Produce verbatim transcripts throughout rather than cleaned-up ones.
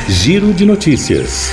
Giro de Notícias.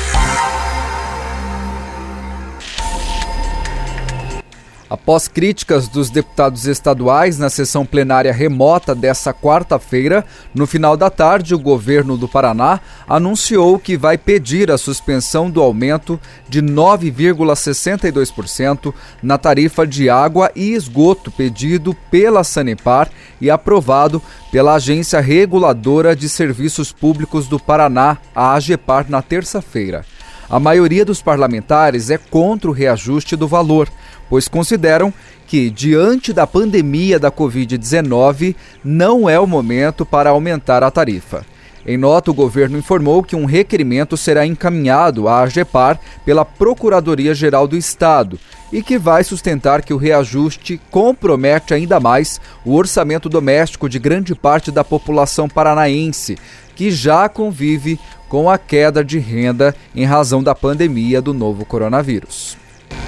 Após críticas dos deputados estaduais na sessão plenária remota desta quarta-feira, no final da tarde, o governo do Paraná anunciou que vai pedir a suspensão do aumento de nove vírgula sessenta e dois por cento na tarifa de água e esgoto pedido pela Sanepar e aprovado pela Agência Reguladora de Serviços Públicos do Paraná, a AGEPAR, na terça-feira. A maioria dos parlamentares é contra o reajuste do valor, pois consideram que, diante da pandemia da covid dezenove, não é o momento para aumentar a tarifa. Em nota, o governo informou que um requerimento será encaminhado à AGEPAR pela Procuradoria-Geral do Estado e que vai sustentar que o reajuste compromete ainda mais o orçamento doméstico de grande parte da população paranaense, que já convive com a queda de renda em razão da pandemia do novo coronavírus.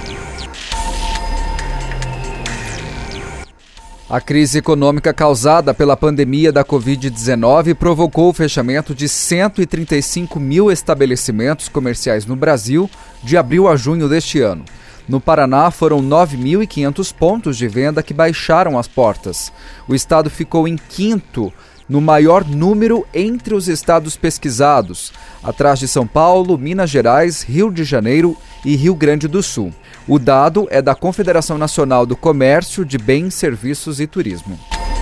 A crise econômica causada pela pandemia da covid dezenove provocou o fechamento de cento e trinta e cinco mil estabelecimentos comerciais no Brasil de abril a junho deste ano. No Paraná, foram nove mil e quinhentos pontos de venda que baixaram as portas. O estado ficou em quinto no maior número entre os estados pesquisados, atrás de São Paulo, Minas Gerais, Rio de Janeiro e Rio Grande do Sul. O dado é da Confederação Nacional do Comércio de Bens, Serviços e Turismo.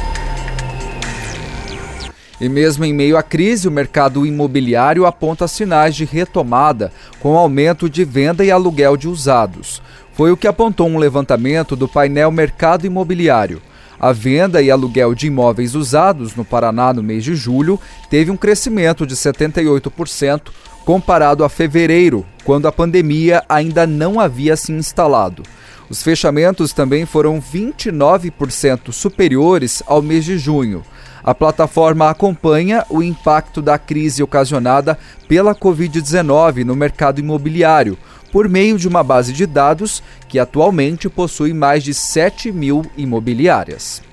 E mesmo em meio à crise, o mercado imobiliário aponta sinais de retomada, com aumento de venda e aluguel de usados. Foi o que apontou um levantamento do painel Mercado Imobiliário. A venda e aluguel de imóveis usados no Paraná no mês de julho teve um crescimento de setenta e oito por cento comparado a fevereiro, quando a pandemia ainda não havia se instalado. Os fechamentos também foram vinte e nove por cento superiores ao mês de junho. A plataforma acompanha o impacto da crise ocasionada pela covid dezenove no mercado imobiliário, por meio de uma base de dados que atualmente possui mais de sete mil imobiliárias.